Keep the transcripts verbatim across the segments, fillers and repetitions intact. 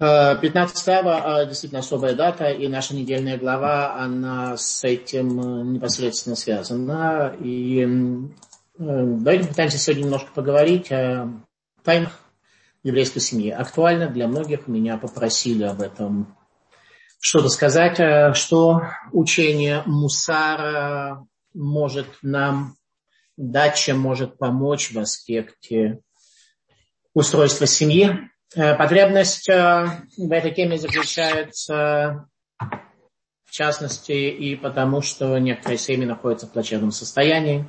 пятнадцатое ава действительно особая дата, и наша недельная глава, она с этим непосредственно связана. И давайте попытаемся сегодня немножко поговорить о тайнах еврейской семьи. Актуально для многих, меня попросили об этом что-то сказать, что учение Мусара может нам дать, чем может помочь в аспекте устройства семьи. Потребность в этой теме заключается, в частности, и потому, что некоторые семьи находятся в плачевном состоянии.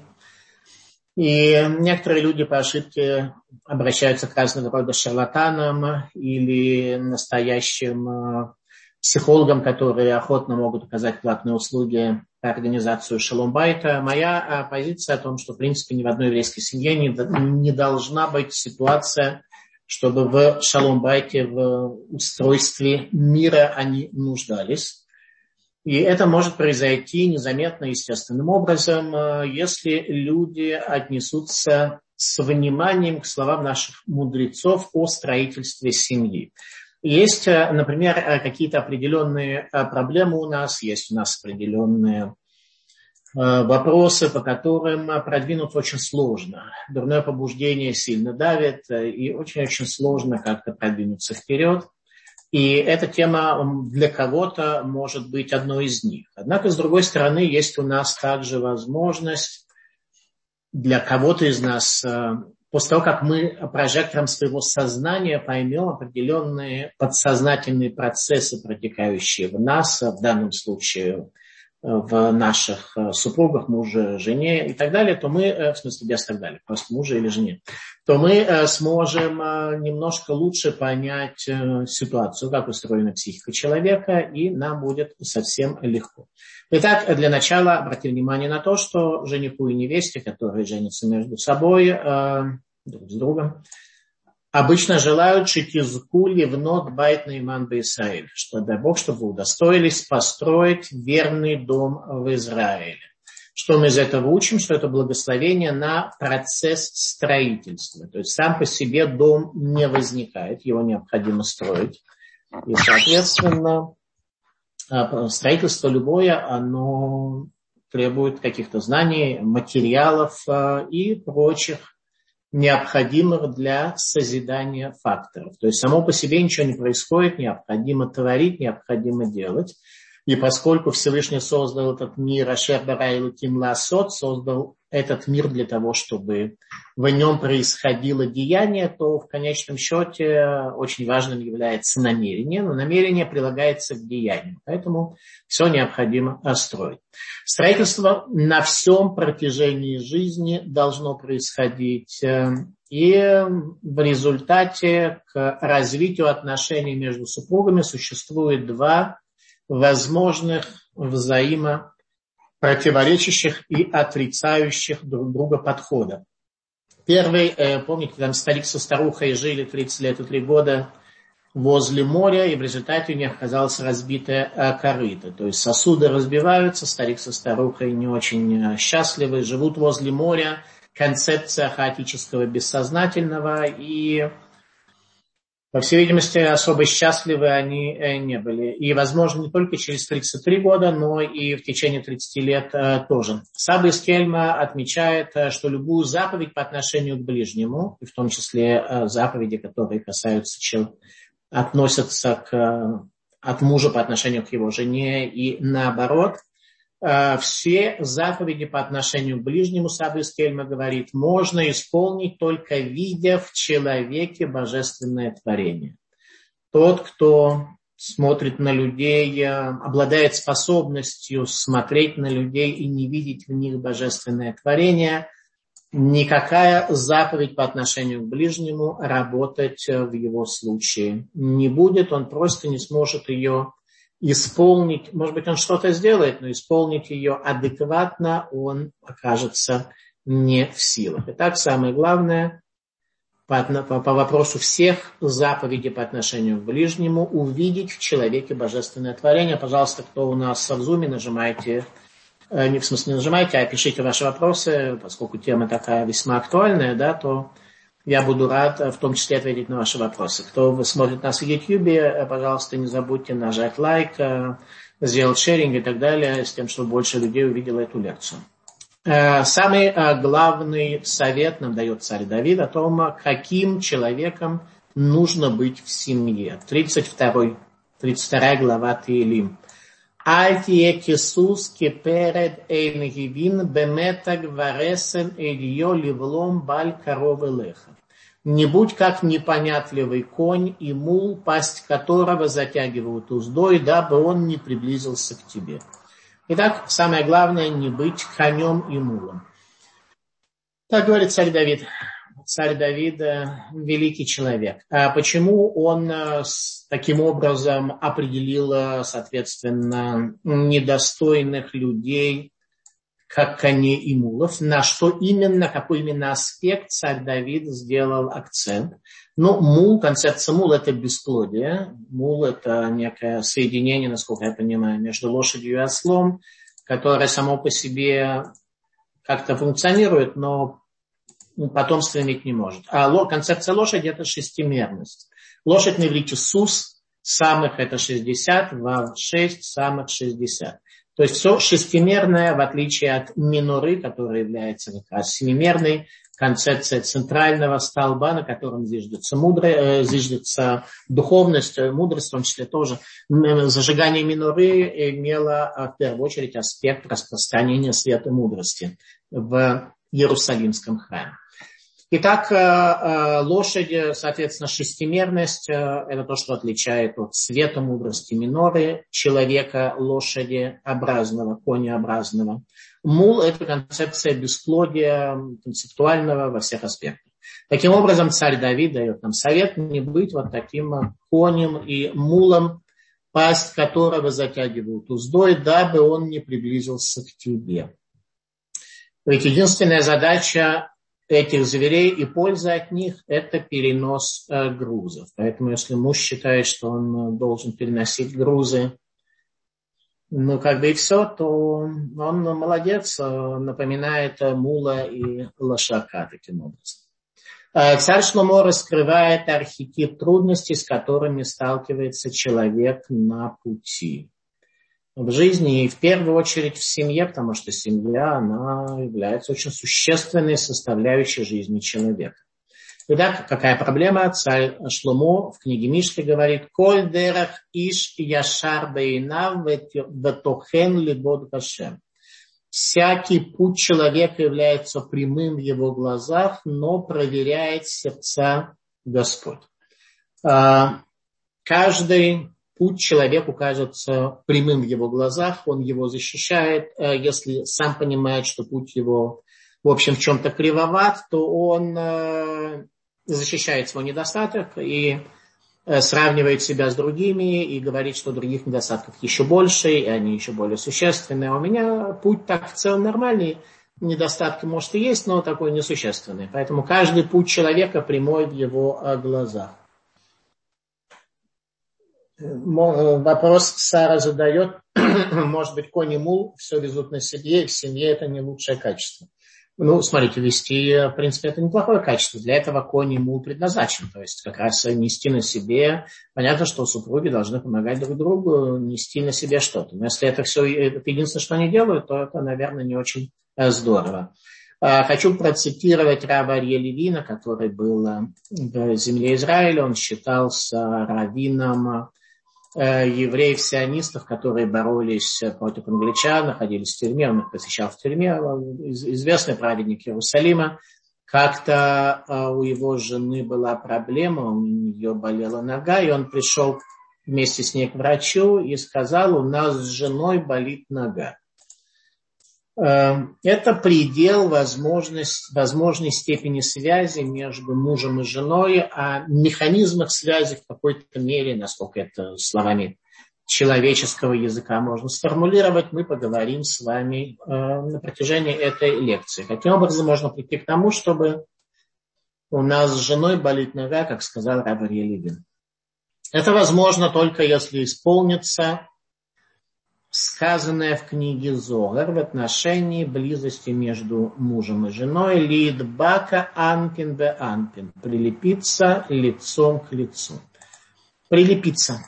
И некоторые люди по ошибке обращаются к разного рода шарлатанам или настоящим психологам, которые охотно могут оказать платные услуги по организации Шалом Байта. Моя позиция о том, что, в принципе, ни в одной еврейской семье не, не должна быть ситуация, чтобы в Шалом Байте, в устройстве мира они нуждались. И это может произойти незаметно, естественным образом, если люди отнесутся с вниманием к словам наших мудрецов о строительстве семьи. Есть, например, какие-то определенные проблемы у нас, есть у нас определенные вопросы, по которым продвинуться очень сложно. Дурное побуждение сильно давит, и очень-очень сложно как-то продвинуться вперед. И эта тема для кого-то может быть одной из них. Однако, с другой стороны, есть у нас также возможность для кого-то из нас, после того, как мы прожектором своего сознания поймем определенные подсознательные процессы, протекающие в нас, в данном случае в наших супругах, муже, жене и так далее, то мы, в смысле без так далее, просто мужа или жене, то мы сможем немножко лучше понять ситуацию, как устроена психика человека, и нам будет совсем легко. Итак, для начала обратим внимание на то, что жениху и невесте, которые женятся между собой, друг с другом, обычно желают шитизку ливнот байт нейман беисраэль, что дай Бог, чтобы вы удостоились построить верный дом в Израиле. Что мы из этого учим? Что это благословение на процесс строительства. То есть сам по себе дом не возникает, его необходимо строить. И, соответственно, строительство любое, оно требует каких-то знаний, материалов и прочих необходимых для созидания факторов. То есть само по себе ничего не происходит, необходимо творить, необходимо делать. И поскольку Всевышний создал этот мир, Ашер бара элоким лаасот, создал этот мир для того, чтобы в нем происходило деяние, то в конечном счете очень важным является намерение, но намерение прилагается к деянию. Поэтому все необходимо строить. Строительство на всем протяжении жизни должно происходить. И в результате к развитию отношений между супругами существует два возможных взаимопротиворечащих и отрицающих друг друга подхода. Первый, помните, там старик со старухой жили тридцать лет и три года возле моря, и в результате у них оказалось разбитое корыто. То есть сосуды разбиваются, старик со старухой не очень счастливы, живут возле моря, концепция хаотического бессознательного, и по всей видимости, особо счастливы они не были. И, возможно, не только через тридцать три года, но и в течение тридцати лет тоже. Саба из Кельма отмечает, что любую заповедь по отношению к ближнему, и в том числе заповеди, которые касаются, относятся к, от мужа по отношению к его жене и наоборот, все заповеди по отношению к ближнему, Саба из Кельма говорит, можно исполнить только видя в человеке божественное творение. Тот, кто смотрит на людей, обладает способностью смотреть на людей и не видеть в них божественное творение, никакая заповедь по отношению к ближнему работать в его случае не будет, он просто не сможет ее исполнить, может быть, он что-то сделает, но исполнить ее адекватно он окажется не в силах. Итак, самое главное по, по, по вопросу всех заповедей по отношению к ближнему увидеть в человеке божественное творение. Пожалуйста, кто у нас в Зуме, нажимайте, э, не в смысле не нажимайте, а пишите ваши вопросы, поскольку тема такая весьма актуальная, да, то Я буду рад в том числе ответить на ваши вопросы. Кто смотрит нас в YouTube, пожалуйста, не забудьте нажать лайк, сделать шеринг и так далее, с тем, чтобы больше людей увидело эту лекцию. Самый главный совет нам дает царь Давид о том, каким человеком нужно быть в семье. тридцать вторая глава Теилим. Аль тие кисус кеперед эйн гивин беметаг варесен эльё ливлом баль коров элеха. Не будь как непонятливый конь и мул, пасть которого затягивают уздой, дабы он не приблизился к тебе. Итак, самое главное, не быть конем и мулом. Так говорит царь Давид. Царь Давид – великий человек. А почему он таким образом определил, соответственно, недостойных людей, как коней и мулов? На что именно, какой именно аспект царь Давид сделал акцент? Ну, мул, концепция мул – это бесплодие. Мул – это некое соединение, насколько я понимаю, между лошадью и ослом, которое само по себе как-то функционирует, но потомство иметь не может. А концепция лошади – это шестимерность. Лошадь на иврите сус, самых это шестьдесят, вав шесть, самых шестьдесят. То есть все шестимерное, в отличие от миноры, которая является как раз семимерной, концепция центрального столба, на котором зиждется, мудрость, зиждется духовность, мудрость, в том числе тоже. Зажигание миноры имело в первую очередь аспект распространения света мудрости в Иерусалимском храме. Итак, лошадь, соответственно, шестимерность – это то, что отличает от света мудрости миноры человека лошадеобразного, конеобразного. Мул – это концепция бесплодия концептуального во всех аспектах. Таким образом, царь Давид дает нам совет не быть вот таким конем и мулом, пасть которого затягивают уздой, дабы он не приблизился к тебе. Ведь единственная задача этих зверей и польза от них – это перенос э, грузов. Поэтому если муж считает, что он должен переносить грузы, ну как бы и все, то он молодец, напоминает мула и лошака таким образом. Э, царь Шломо раскрывает архетип трудностей, с которыми сталкивается человек на пути в жизни и в первую очередь в семье, потому что семья, она является очень существенной составляющей жизни человека. Итак, какая проблема? Царь Шломо в книге Мишли говорит: «Коль дерах иш яшар бейнав ветохен либод башем». Всякий путь человека является прямым в его глазах, но проверяет сердца Господь. Каждый путь человеку кажется прямым в его глазах, он его защищает. Если сам понимает, что путь его, в общем, в чем-то кривоват, то он защищает свой недостаток и сравнивает себя с другими и говорит, что других недостатков еще больше, и они еще более существенные. А у меня путь так в целом нормальный, недостатки, может, и есть, но такой несущественный. Поэтому каждый путь человека прямой в его глазах. Вопрос Сара задает, может быть, конь и мул все везут на себе, и в семье это не лучшее качество. Ну, смотрите, вести, в принципе, это неплохое качество. Для этого конь и мул предназначен. То есть как раз нести на себе. Понятно, что супруги должны помогать друг другу, нести на себе что-то. Но если это все, это единственное, что они делают, то это, наверное, не очень здорово. Хочу процитировать раба Арье Левина, который был в земле Израиля. Он считался раввином евреев-сионистов, которые боролись против англичан, находились в тюрьме, он их посещал в тюрьме, известный праведник Иерусалима. Как-то у его жены была проблема, у нее болела нога, и он пришел вместе с ней к врачу и сказал: у нас с женой болит нога. Это предел возможность, возможной степени связи между мужем и женой, а механизмах связи в какой-то мере, насколько это словами человеческого языка можно сформулировать, мы поговорим с вами на протяжении этой лекции. Каким образом можно прийти к тому, чтобы у нас с женой болит нога, как сказал рав Арье Левин? Это возможно только если исполнится сказанное в книге Зоар в отношении близости между мужем и женой. Лидбака анпин бе анпин. Прилепиться лицом к лицу. Прилепиться.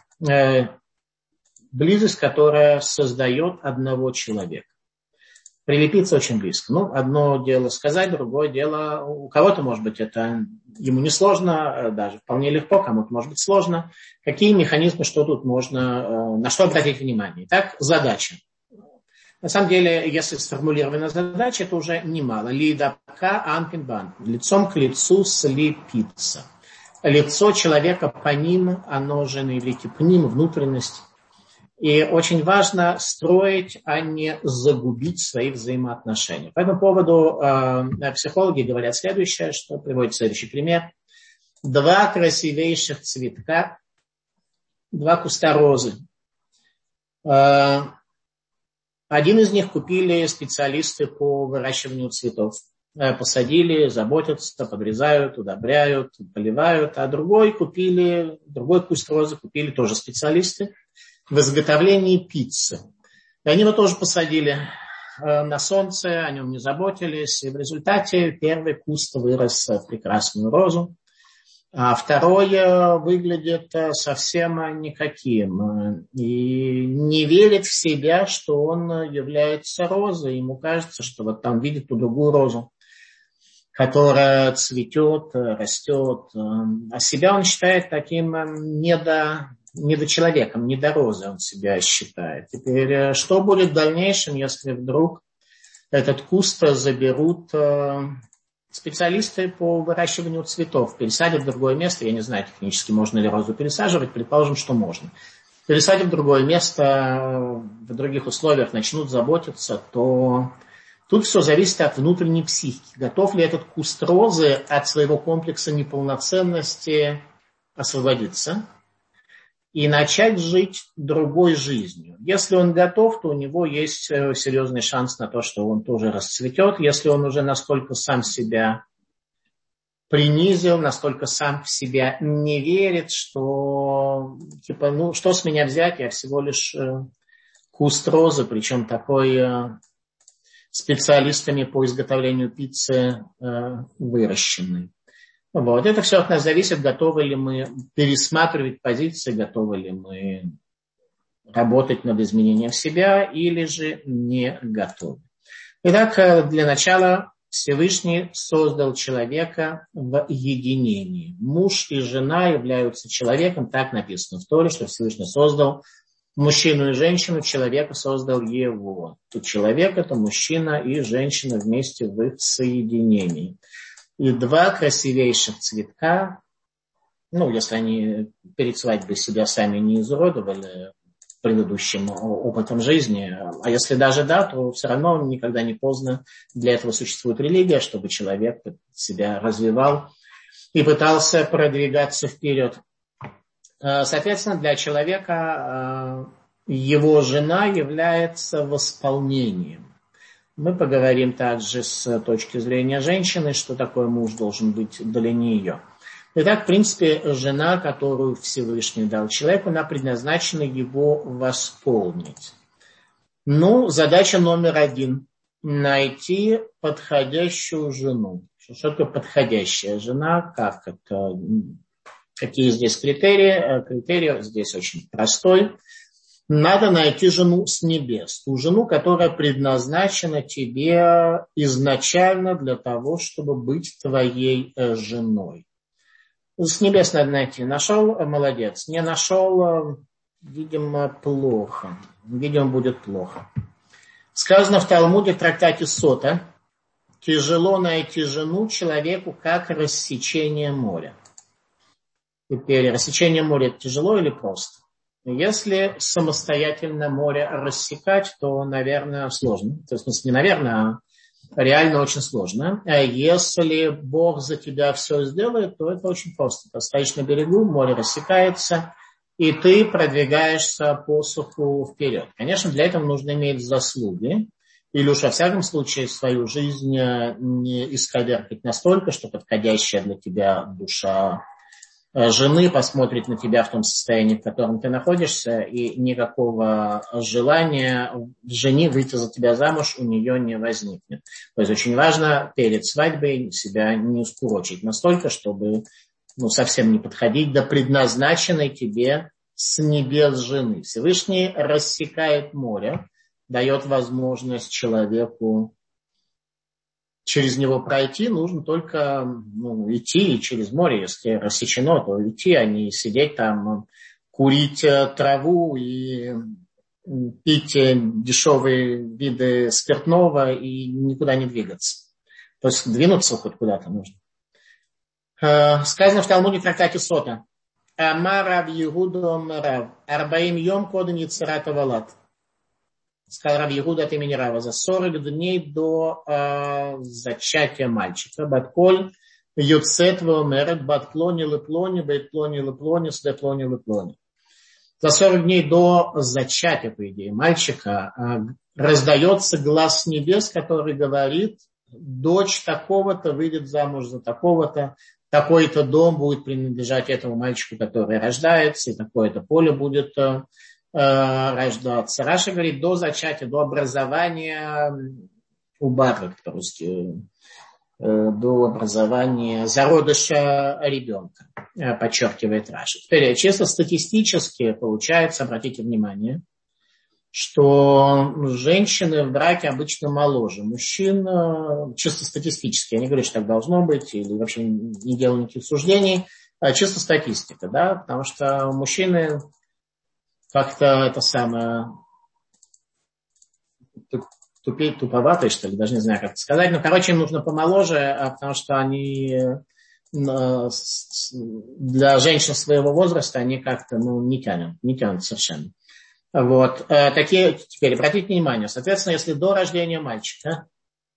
Близость, которая создает одного человека. Прилепиться очень близко. Ну, одно дело сказать, другое дело, у кого-то, может быть, это ему несложно, даже вполне легко, кому-то, может быть, сложно. Какие механизмы, что тут можно, на что обратить внимание? Итак, задача. На самом деле, если сформулирована задача, это уже немало. Лидапка анпин бан. Лицом к лицу слепиться. Лицо человека по ним, оно же на иврите пним, внутренность. И очень важно строить, а не загубить свои взаимоотношения. По этому поводу э, психологи говорят следующее, что приводит следующий пример. Два красивейших цветка, два куста розы. Э, один из них купили специалисты по выращиванию цветов. Э, посадили, заботятся, подрезают, удобряют, поливают. А другой купили, другой куст розы купили тоже специалисты в изготовлении пиццы. И они его тоже посадили на солнце, о нем не заботились. И в результате первый куст вырос в прекрасную розу, а второй выглядит совсем никаким. И не верит в себя, что он является розой. Ему кажется, что вот там видит ту другую розу, которая цветет, растет. А себя он считает таким недо... недочеловеком, недорозой он себя считает. Теперь, что будет в дальнейшем, если вдруг этот куст заберут специалисты по выращиванию цветов, пересадят в другое место, я не знаю технически, можно ли розу пересаживать, предположим, что можно. Пересадят в другое место, в других условиях начнут заботиться, то тут все зависит от внутренней психики. Готов ли этот куст розы от своего комплекса неполноценности освободиться и начать жить другой жизнью. Если он готов, то у него есть серьезный шанс на то, что он тоже расцветет. Если он уже настолько сам себя принизил, настолько сам в себя не верит, что типа, ну, что с меня взять, я всего лишь куст розы, причем такой специалистами по изготовлению пиццы выращенный. Вот. Это все от нас зависит, готовы ли мы пересматривать позиции, готовы ли мы работать над изменением себя или же не готовы. Итак, для начала Всевышний создал человека в единении. Муж и жена являются человеком, так написано в Торе, что Всевышний создал мужчину и женщину, человека создал его. Тут человек – это мужчина и женщина вместе в их соединении. И два красивейших цветка, ну, если они перед свадьбой себя сами не изуродовали предыдущим опытом жизни, а если даже да, то все равно никогда не поздно. Для этого существует религия, чтобы человек себя развивал и пытался продвигаться вперед. Соответственно, для человека его жена является восполнением. Мы поговорим также с точки зрения женщины, что такое муж должен быть для нее. Итак, в принципе, жена, которую Всевышний дал человеку, она предназначена его восполнить. Ну, задача номер один – найти подходящую жену. Что такое подходящая жена? Как это? Какие здесь критерии? Критерий здесь очень простой. Надо найти жену с небес, ту жену, которая предназначена тебе изначально для того, чтобы быть твоей женой. С небес надо найти. Нашел – молодец. Не нашел – видимо, плохо. Видимо, будет плохо. Сказано в Талмуде, в трактате Сота, тяжело найти жену человеку, как рассечение моря. Теперь, рассечение моря – тяжело или просто? Если самостоятельно море рассекать, то, наверное, сложно. То есть, не наверное, а реально очень сложно. А если Бог за тебя все сделает, то это очень просто. Ты стоишь на берегу, море рассекается, и ты продвигаешься по суху вперед. Конечно, для этого нужно иметь заслуги. Или уж во всяком случае свою жизнь не исковеркать настолько, что подходящая для тебя душа жены, посмотрит на тебя в том состоянии, в котором ты находишься, и никакого желания в жене выйти за тебя замуж у нее не возникнет. То есть очень важно перед свадьбой себя не скурочить настолько, чтобы ну, совсем не подходить до предназначенной тебе с небес жены. Всевышний рассекает море, дает возможность человеку через него пройти, нужно только ну, идти через море. Если рассечено, то идти, а не сидеть там, курить траву и пить дешевые виды спиртного и никуда не двигаться. То есть двинуться хоть куда-то нужно. Сказано в Талмуде в трактате Сота. Амар Рав Йегуда Рав. Арбаим йом кодем Йецерат Авалат. Сказал Рав Йегуда от имени Рава, за сорок дней до э, зачатия мальчика. Батколь Юцет Вомерет, Батклони Леплони, Бейтплони Леплони, Сдеплони Леплони. За сорок дней до зачатия, по идее, мальчика э, раздается глас с небес, который говорит, дочь такого-то выйдет замуж за такого-то, такой-то дом будет принадлежать этому мальчику, который рождается, и такое-то поле будет э, рождаться. Раша говорит, до зачатия, до образования убара, по-русски, э, до образования зародыша ребенка, э, подчеркивает Раша. Теперь чисто статистически получается, обратите внимание, что женщины в браке обычно моложе мужчин, чисто статистически. Я не говорю, что так должно быть, или вообще не делаю никаких суждений, а чисто статистика, да, потому что мужчины как-то это самое тупее, туповатые, что ли, даже не знаю, как это сказать, но, короче, им нужно помоложе, потому что они для женщин своего возраста они как-то ну, не тянут, не тянут совершенно. Вот, такие, теперь обратите внимание, соответственно, если до рождения мальчика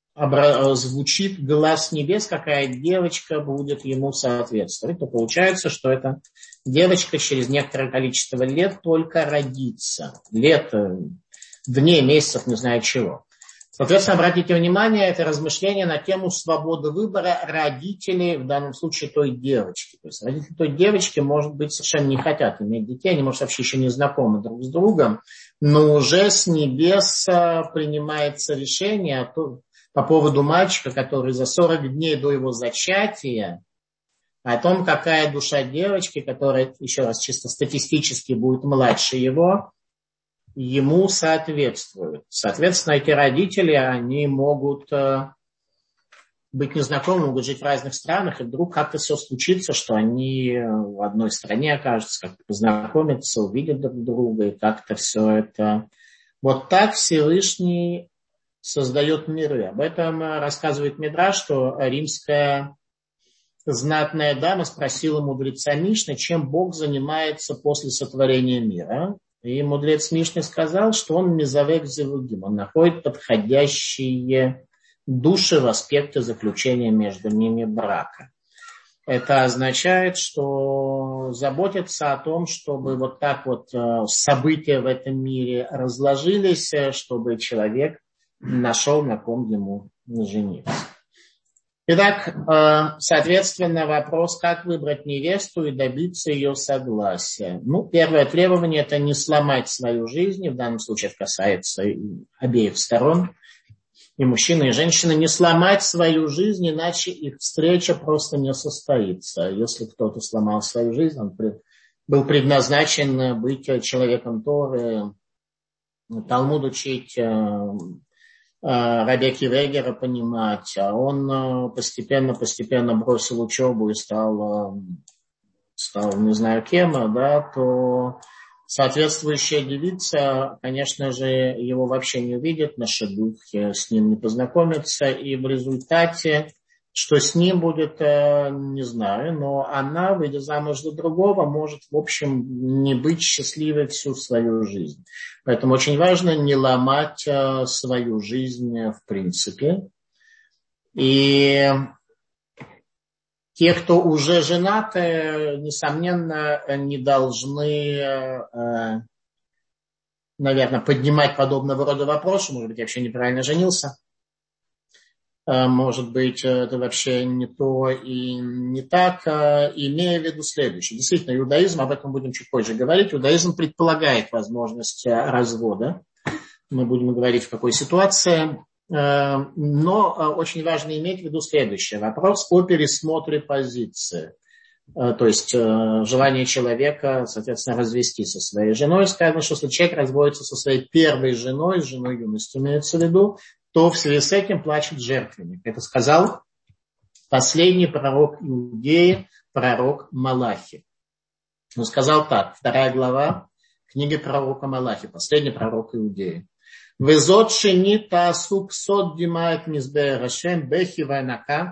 звучит глас небес, какая девочка будет ему соответствовать, то получается, что эта девочка через некоторое количество лет только родится. Лет, дней, месяцев, не знаю чего. Соответственно, обратите внимание, это размышление на тему свободы выбора родителей, в данном случае той девочки. То есть родители той девочки, может быть, совершенно не хотят иметь детей, они, может, вообще еще не знакомы друг с другом, но уже с небес принимается решение по поводу мальчика, который за сорок дней до его зачатия, о том, какая душа девочки, которая, еще раз, чисто статистически будет младше его, ему соответствуют. Соответственно, эти родители, они могут э, быть незнакомы, могут жить в разных странах, и вдруг как-то все случится, что они в одной стране окажутся, как-то познакомятся, увидят друг друга, и как-то все это... Вот так Всевышний создает миры. Об этом рассказывает Мидраш, что римская знатная дама спросила мудреца Мишны, чем Бог занимается после сотворения мира. И мудрец Мишны сказал, что он мезавек зевугим, он находит подходящие души в аспекте заключения между ними брака. Это означает, что заботиться о том, чтобы вот так вот события в этом мире разложились, чтобы человек нашел, на ком ему жениться. Итак, соответственно, вопрос, как выбрать невесту и добиться ее согласия. Ну, первое требование – это не сломать свою жизнь, и в данном случае это касается обеих сторон, и мужчины, и женщины, не сломать свою жизнь, иначе их встреча просто не состоится. Если кто-то сломал свою жизнь, он был предназначен быть человеком Торы, Талмуд учить, Раби Акива Эйгера понимать, а он постепенно-постепенно бросил учебу и стал, стал не знаю кем, да, то соответствующая девица, конечно же, его вообще не увидит на шедух, с ним не познакомится, и в результате, что с ним будет, не знаю, но она, выйдя замуж за другого, может, в общем, не быть счастливой всю свою жизнь. Поэтому очень важно не ломать свою жизнь в принципе. И те, кто уже женаты, несомненно, не должны, наверное, поднимать подобного рода вопросы. Может быть, я вообще неправильно женился. может быть, это вообще не то и не так, имея в виду следующее. Действительно, иудаизм, об этом будем чуть позже говорить, иудаизм предполагает возможность развода. Мы будем говорить, в какой ситуации. Но очень важно иметь в виду следующее. Вопрос о пересмотре позиции. То есть желание человека, соответственно, развестись со своей женой. Сказано, что если человек разводится со своей первой женой, с женой юности имеется в виду, то в связи с этим плачет жертвенник. Это сказал последний пророк Иудеи, пророк Малахи. Он сказал так, вторая глава книги пророка Малахи, последний пророк Иудеи. «Везот шени таасу псот димает мизбеэр Ашем бехи вайнака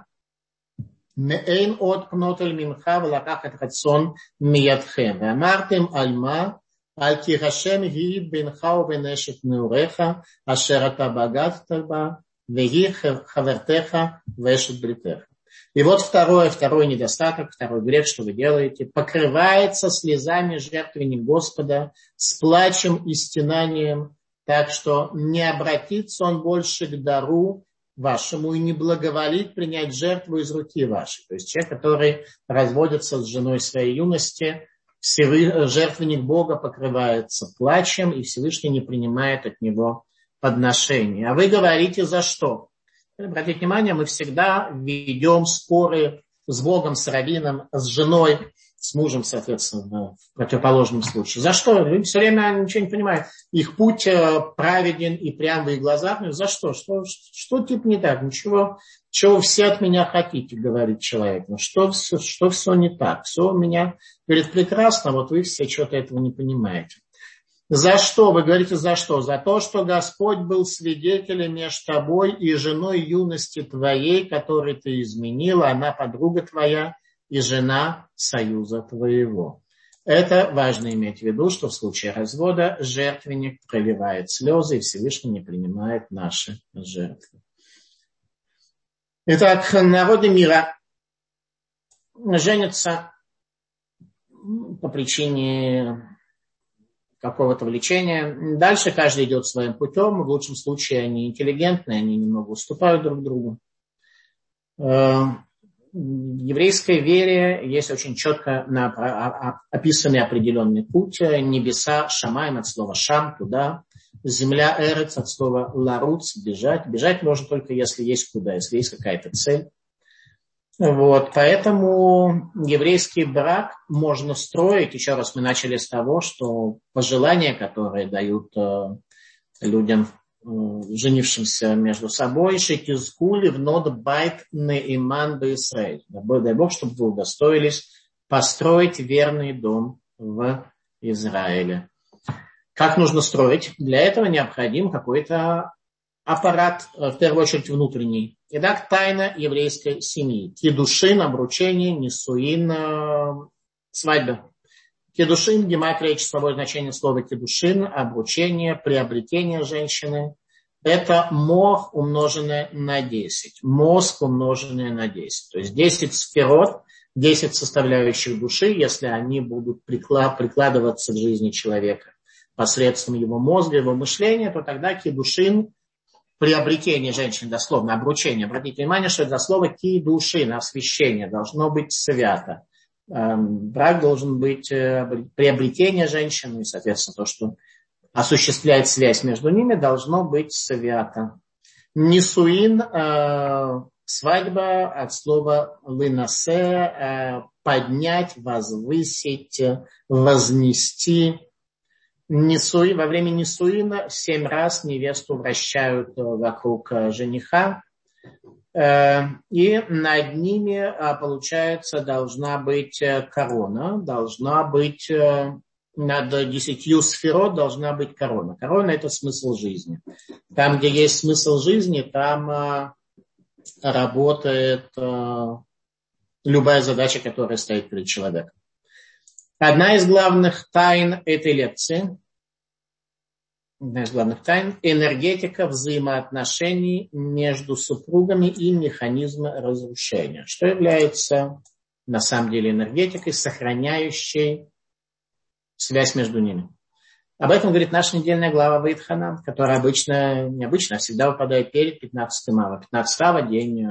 меэйн от пнот эль минха влакахат рацон миядхем. Вамартем альма על כי השם היא בינך ובין אשת נעוריך אשר אתה בגדת בה והיא חברתך ואשת בריתך». И вот второй, второй недостаток, второй грех, что вы делаете, покрывается слезами жертвенник Господа, с плачем и стенанием, так что не обратится он больше к дару вашему и не благоволит принять жертву из руки вашей. То есть человек, который разводится с женой своей юности, жертвенник Бога покрывается плачем, и Всевышний не принимает от него подношения. А вы говорите, за что? Обратите внимание, мы всегда ведем споры с Богом, с раввином, с женой, с мужем, соответственно, в противоположном случае. За что? Люди все время ничего не понимают. Их путь праведен и прям в их глазах. Но за что? Что, что типа не так? Ничего. Чего вы все от меня хотите, говорит человек. Ну что, что все не так? Все у меня, говорит, прекрасно, вот вы все что-то этого не понимаете. За что? Вы говорите, за что? За то, что Господь был свидетелем между тобой и женой юности твоей, которой ты изменила, она подруга твоя и жена союза твоего. Это важно иметь в виду, что в случае развода жертвенник проливает слезы, и Всевышний не принимает наши жертвы. Итак, народы мира женятся по причине какого-то влечения. Дальше каждый идет своим путем. В лучшем случае они интеллигентные, они немного уступают друг другу. В еврейской вере есть очень четко описанный определенный путь. Небеса, шамаим от слова шам, туда. Земля, эрец от слова ларуц, бежать. Бежать можно только если есть куда, если есть какая-то цель. Вот, поэтому еврейский брак можно строить. Еще раз мы начали с того, что пожелания, которые дают э, людям, э, женившимся между собой, шетизкули в нод байт неиман беисраэль. Дай Бог, чтобы вы удостоились построить верный дом в Израиле. Как нужно строить? Для этого необходим какой-то аппарат, в первую очередь внутренний. Итак, тайна еврейской семьи. Кидушин, обручение, нисуин, свадьба. Кидушин, гематрия, числовое значение слова кидушин, обручение, приобретение женщины. Это мох, умноженное на десять. Мозг, умноженное на десять. То есть десять сферот, десять составляющих души, если они будут прикладываться к жизни человека посредством его мозга, его мышления, то тогда кидушин, приобретение женщины, дословно, обручение. Обратите внимание, что это дословно кидушин, освящение, должно быть свято. Брак должен быть приобретение женщины, и, соответственно, то, что осуществляет связь между ними, должно быть свято. Нисуин, свадьба, от слова лынасе, поднять, возвысить, вознести. Нисуи, во время нисуина семь раз невесту вращают вокруг жениха, и над ними, получается, должна быть корона, должна быть над десятью сферот должна быть корона. Корона – это смысл жизни. Там, где есть смысл жизни, там работает любая задача, которая стоит перед человеком. Одна из главных тайн этой лекции, одна из главных тайн – энергетика взаимоотношений между супругами и механизмы разрушения. Что является на самом деле энергетикой, сохраняющей связь между ними. Об этом говорит наша недельная глава Ваэтханан, которая обычно, необычно, а всегда выпадает перед пятнадцатым ава. пятнадцатый ава – день,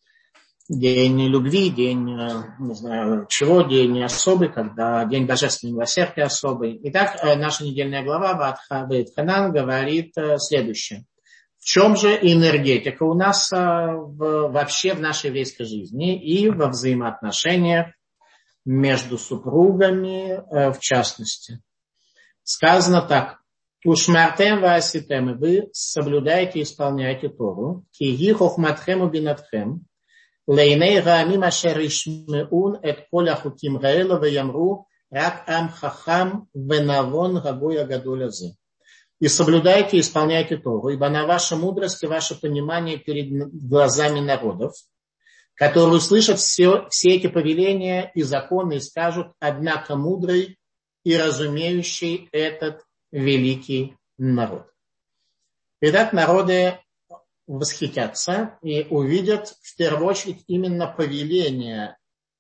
день любви, день, не знаю чего, день особый, когда день божественного милосердия особый. Итак, наша недельная глава Ваэтханан говорит следующее. В чем же энергетика у нас в, вообще в нашей еврейской жизни и во взаимоотношениях между супругами в частности? Сказано так. Ушмартем вааситем, и вы соблюдаете и исполняете Тору. Киги хохматхем убинатхем. Лейней раамим ашер ишмеун эт коля хуким раэла ваямру рак ам хахам венавон гагоя гадолязе. И соблюдайте и исполняйте Тору, ибо на ваша мудрость и ваше понимание перед глазами народов, которые услышат все, все эти повеления и законы и скажут, однако мудрый и разумеющий этот великий народ. Итак, народы восхитятся и увидят в первую очередь именно повеления,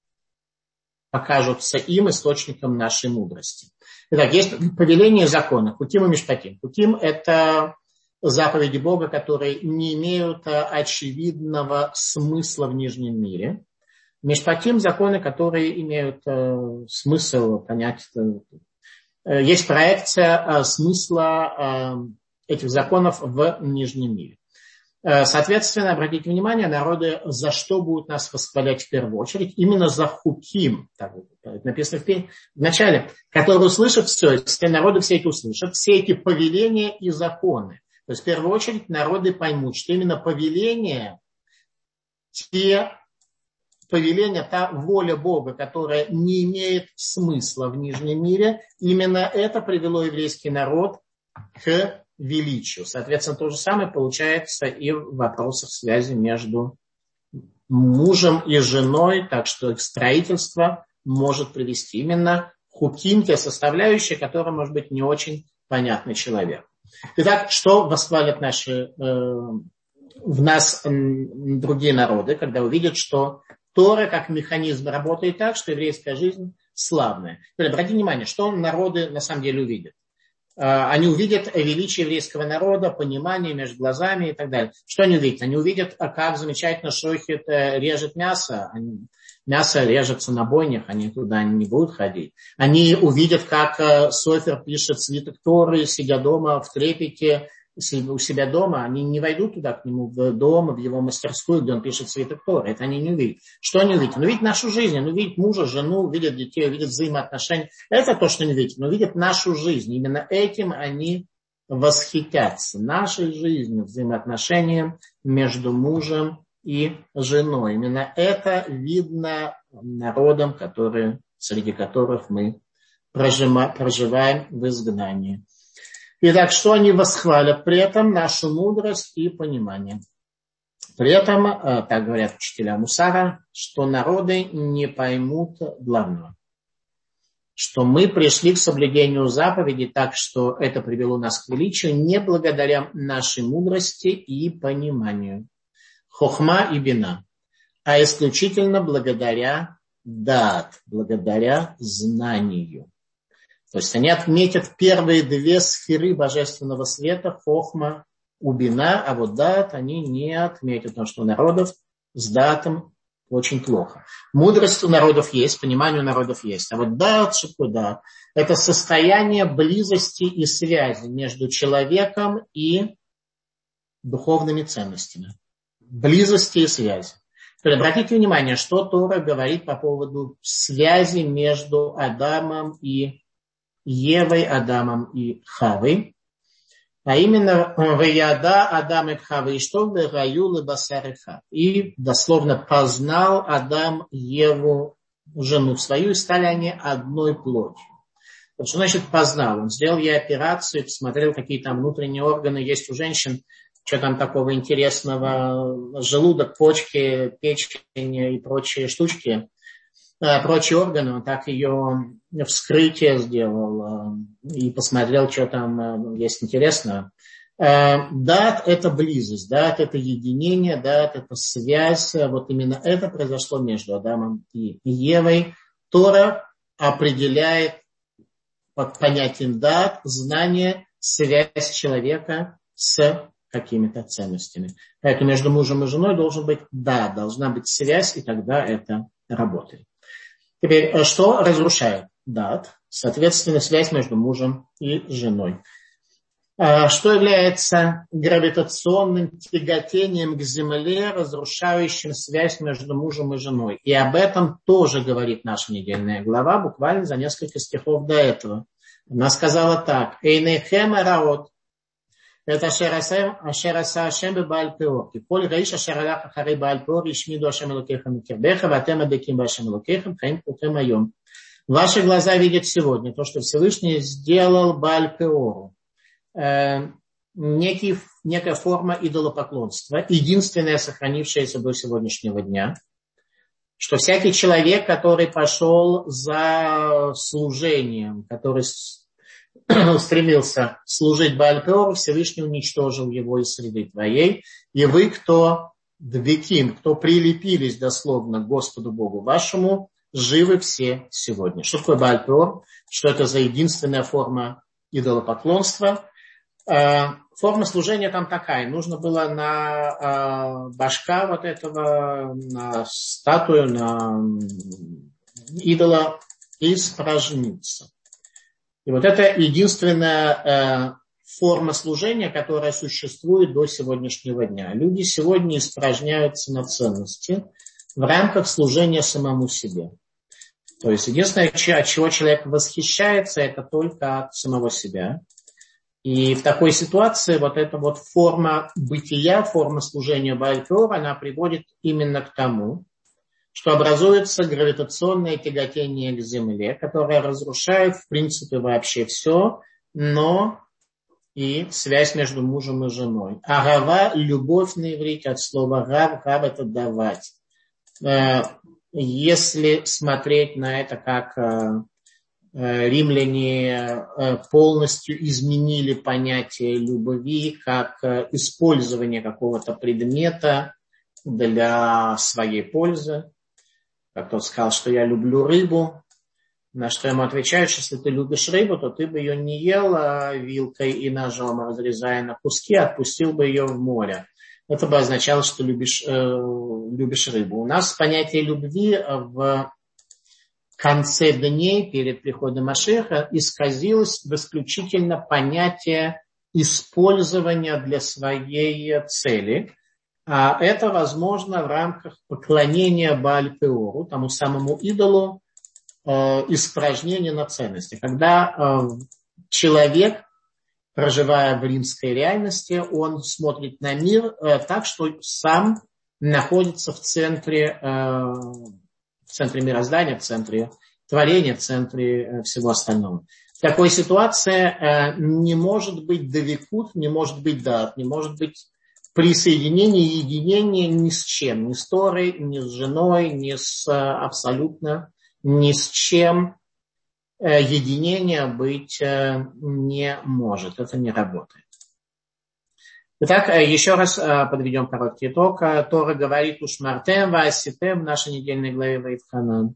покажутся им источником нашей мудрости. Итак, есть повеление закона, хуким и мишпатим. Хуким – это заповеди Бога, которые не имеют очевидного смысла в нижнем мире. Мишпатим – законы, которые имеют э, смысл понять. Э, есть проекция э, смысла э, этих законов в нижнем мире. Э, соответственно, обратите внимание, народы за что будут нас восхвалять в первую очередь? Именно за хуким, так написано в, в начале, которые услышат все, все народы все эти услышат, все эти повеления и законы. То есть в первую очередь народы поймут, что именно повеления, те повеление, та воля Бога, которая не имеет смысла в нижнем мире, именно это привело еврейский народ к величию. Соответственно, то же самое получается и в вопросах связи между мужем и женой, так что их строительство может привести именно хуким, те составляющие, которые, может быть, не очень понятны человеку. Итак, что восхвалят наши, э, в нас э, другие народы, когда увидят, что Тора как механизм работает так, что еврейская жизнь славная. Обратите внимание, что народы на самом деле увидят. Они увидят величие еврейского народа, понимание между глазами и так далее. Что они увидят? Они увидят, как замечательно шохет режет мясо. Мясо режется на бойнях, они туда не будут ходить. Они увидят, как Софер пишет свиток Торы, сидя дома в трепете, у себя дома, они не войдут туда к нему в дом, в его мастерскую, где он пишет свиток Торы. Это они не увидят. Что они увидят? Они увидят нашу жизнь, они увидят мужа, жену, увидят детей, увидят взаимоотношения. Это то, что они видят. Но увидят нашу жизнь. Именно этим они восхитятся. Нашей жизнью, взаимоотношением между мужем и женой. Именно это видно народам, которые, среди которых мы проживаем в изгнании. Итак, что они восхвалят? При этом нашу мудрость и понимание. При этом, так говорят учителя Мусара, что народы не поймут главного. Что мы пришли к соблюдению заповедей так, что это привело нас к величию не благодаря нашей мудрости и пониманию. Хохма и бина. А исключительно благодаря дат, благодаря знанию. То есть они отметят первые две сферы божественного света, хохма, убина, а вот дат они не отметят, потому что у народов с датом очень плохо. Мудрость у народов есть, понимание у народов есть. А вот дат, что такое дат? Это состояние близости и связи между человеком и духовными ценностями. Близости и связи. Обратите внимание, что Тора говорит по поводу связи между Адамом и Евой, Адамом и Хавой, а именно «Ваяда Адам и Хава, и что в раю лебасариха». И дословно познал Адам Еву, жену свою, и стали они одной плотью. Что значит познал? Он сделал ей операцию, посмотрел, какие там внутренние органы есть у женщин, что там такого интересного, желудок, почки, печень и прочие штучки. Прочие органы, он так ее вскрытие сделал и посмотрел, что там есть интересного. Дат – это близость, дат – это единение, дат – это связь. Вот именно это произошло между Адамом и Евой. Тора определяет под понятием дат знание, связь человека с какими-то ценностями. Поэтому между мужем и женой должен быть да, должна быть связь, и тогда это работает. Теперь, что разрушает дат? Соответственно, связь между мужем и женой. Что является гравитационным тяготением к земле, разрушающим связь между мужем и женой. И об этом тоже говорит наша недельная глава, буквально за несколько стихов до этого. Она сказала так. «Эйнехем араот, это ашераса Ашем бебааль пеор. Киполь раиш ашералах ахарей бааль пеор, ишмиду Ашем элокейхам микербеха, ватем адеким башем элокейхам, хаим кутем айом». Ваши глаза видят сегодня то, что Всевышний сделал Бааль Пеору. Некий, некая форма идолопоклонства, единственная сохранившаяся до сегодняшнего дня, что всякий человек, который пошел за служением, который стремился служить Бааль Пеору, Всевышний уничтожил его из среды твоей, и вы, кто двеким, кто прилепились дословно к Господу Богу вашему, живы все сегодня. Что такое Бааль Пеор? Что это за единственная форма идолопоклонства? Форма служения там такая. Нужно было на башка вот этого, на статую, на идола испражниться. И вот это единственная форма служения, которая существует до сегодняшнего дня. Люди сегодня испражняются на ценности в рамках служения самому себе. То есть единственное, от чего человек восхищается, это только от самого себя. И в такой ситуации вот эта вот форма бытия, форма служения Бааль Пеор, она приводит именно к тому, что образуется гравитационное тяготение к земле, которое разрушает в принципе вообще все, но и связь между мужем и женой. Агава, любовь на иврите от слова гав, гав это давать. Если смотреть на это как римляне полностью изменили понятие любви как использование какого-то предмета для своей пользы. Как тот сказал, что я люблю рыбу, на что ему отвечают, что если ты любишь рыбу, то ты бы ее не ел вилкой и ножом, разрезая на куски, отпустил бы ее в море. Это бы означало, что любишь, э, любишь рыбу. У нас понятие любви в конце дней перед приходом Машиаха исказилось в исключительно понятие использования для своей цели. А это возможно в рамках поклонения Бааль Пеору, тому самому идолу, э, испражнения на ценности. Когда э, человек, проживая в римской реальности, он смотрит на мир э, так, что сам находится в центре э, в центре мироздания, в центре творения, в центре всего остального. В такой ситуации не может быть давикут, не может быть дат, не может быть присоединения, единения ни с чем, ни с Торой, ни с женой, ни с абсолютно ни с чем единения быть не может. Это не работает. Итак, еще раз подведем короткий итог. Тора говорит «Ушмартем вааситем» в нашей недельной главе Ваэйт-Ханан.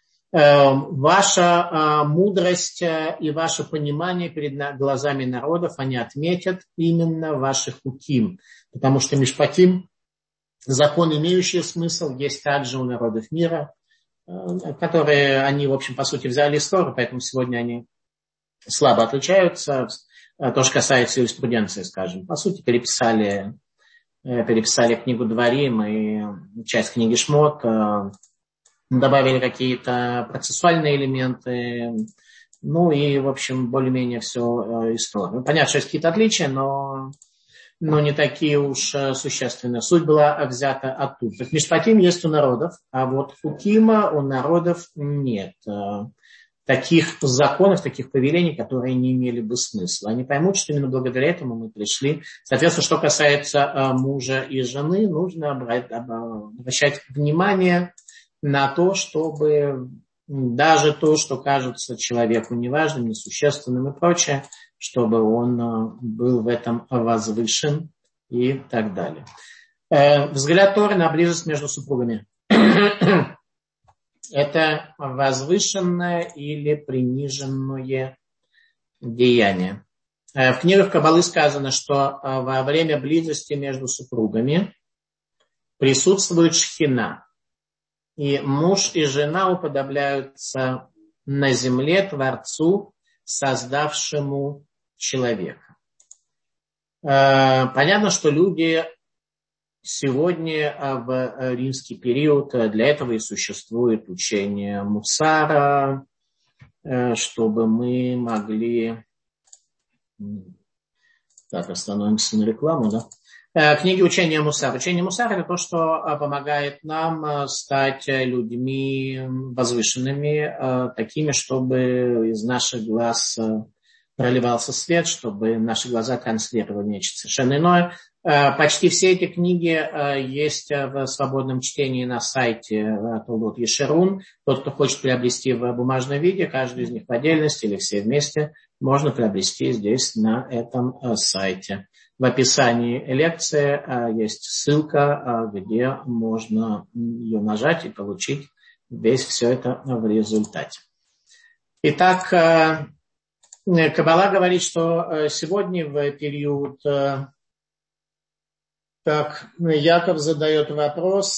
Ваша мудрость и ваше понимание перед глазами народов, они отметят именно ваши хуким. Потому что мишпатим, закон, имеющий смысл, есть также у народов мира, которые они, в общем, по сути, взяли из Торы, поэтому сегодня они слабо отличаются. То, что касается юриспруденции, скажем. По сути, переписали, переписали книгу Дворим и часть книги Шмот, добавили какие-то процессуальные элементы, ну и, в общем, более-менее все история. Понятно, что есть какие-то отличия, но, но не такие уж существенные. Суть была взята оттуда. То есть мишпатим есть у народов, а вот хукима у народов нет. Таких законов, таких повелений, которые не имели бы смысла. Они поймут, что именно благодаря этому мы пришли. Соответственно, что касается мужа и жены, нужно обращать внимание на то, чтобы даже то, что кажется человеку неважным, несущественным и прочее, чтобы он был в этом возвышен и так далее. Взгляд Торы на близость между супругами. Это возвышенное или приниженное деяния. В книгах Каббалы сказано, что во время близости между супругами присутствует шхина. И муж и жена уподобляются на земле Творцу, создавшему человека. Понятно, что люди сегодня в римский период, для этого и существует учение Мусара, чтобы мы могли... Так, остановимся на рекламу, да? Книги учения Мусар. Учение Мусар – это то, что помогает нам стать людьми возвышенными, такими, чтобы из наших глаз проливался свет, чтобы наши глаза транслировали нечто совершенно иное. Почти все эти книги есть в свободном чтении на сайте Толдот Ешерун. Тот, кто хочет приобрести в бумажном виде, каждый из них в отдельности или все вместе, можно приобрести здесь на этом сайте. В описании лекции есть ссылка, где можно ее нажать и получить весь все это в результате. Итак, Каббала говорит, что сегодня в период... Так, Яков задает вопрос,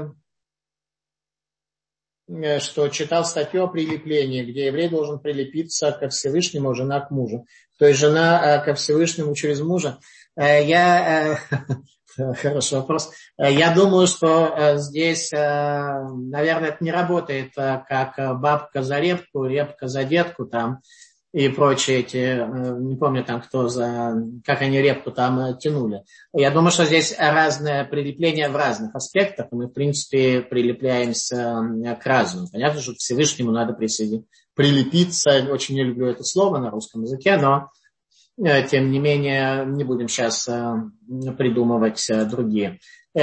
что читал статью о прилеплении, где еврей должен прилепиться ко Всевышнему, а жена к мужу. То есть жена ко Всевышнему через мужа. Я... Хороший вопрос. Я думаю, что здесь, наверное, это не работает как бабка за репку, репка за детку там. И прочие эти, не помню там кто за, как они репку там тянули. Я думаю, что здесь разное прилепление в разных аспектах, и мы, в принципе, прилепляемся к разуму. Понятно, что к Всевышнему надо присоединиться, прилепиться. Очень не люблю это слово на русском языке, но, тем не менее, не будем сейчас придумывать другие.